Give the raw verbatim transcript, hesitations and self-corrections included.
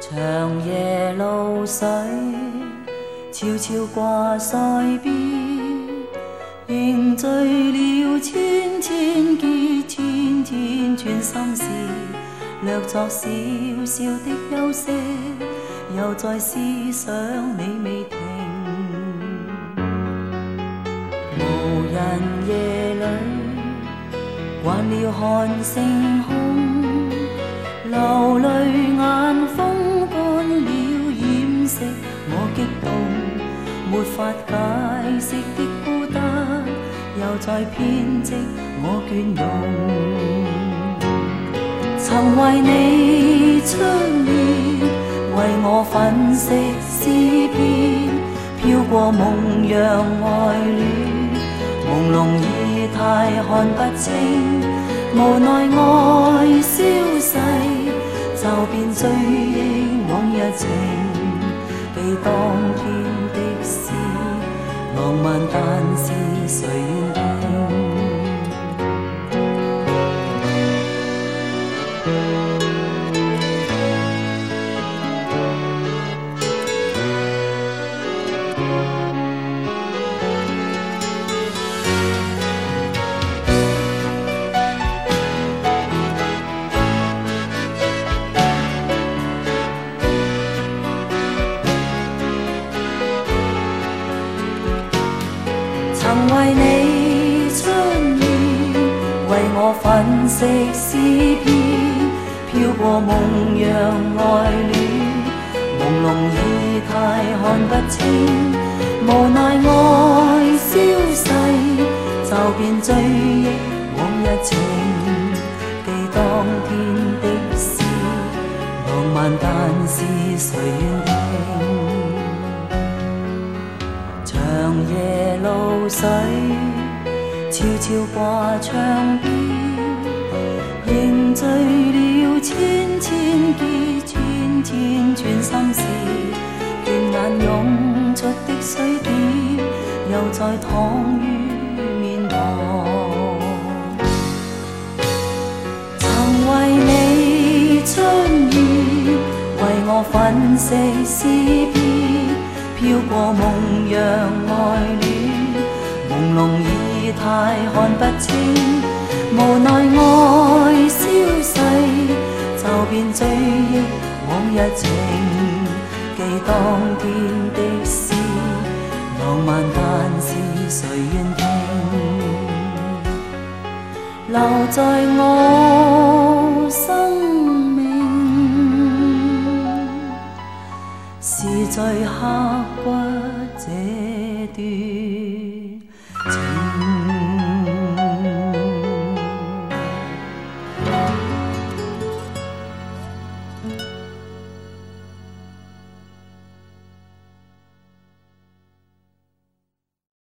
长夜露水，悄悄挂腮边，凝聚了千千结，千千串心事，略作小小的休息，又在思想你未停。无人夜里，惯了看星空，流泪眼风干了掩饰我激动，没法解释的孤单，又在编织我倦容。曾为你出现，为我粉饰诗篇，飘过梦阳爱恋，朦胧已太看不清，无奈爱消逝，就变追忆往日情，记当天的事，浪漫但是谁愿听？曾为你出现，为我粉饰诗篇，飘过梦阳爱恋，朦胧已太看不清，无奈爱消逝，就变追忆往日情，记当天的事，浪漫但是谁愿听？长夜露水，悄悄挂窗边，凝聚了千千结，千千串心事，倦眼涌出的水点，又再淌于面庞。曾为你出现，为我粉饰诗篇，飘过梦阳爱恋，朦胧已太看不清，无奈爱消逝，就变追忆往日情，记当天的事，浪漫但是谁愿听？留在我生命，是最刻骨这段。